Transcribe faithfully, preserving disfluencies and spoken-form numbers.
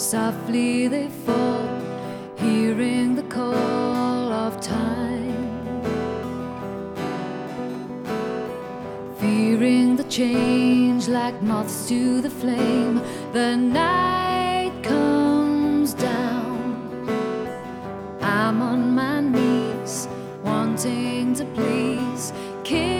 softly they fall, hearing the call of time, fearing the change like moths to the flame. The night comes down, I'm on my knees, wanting to please. Kiss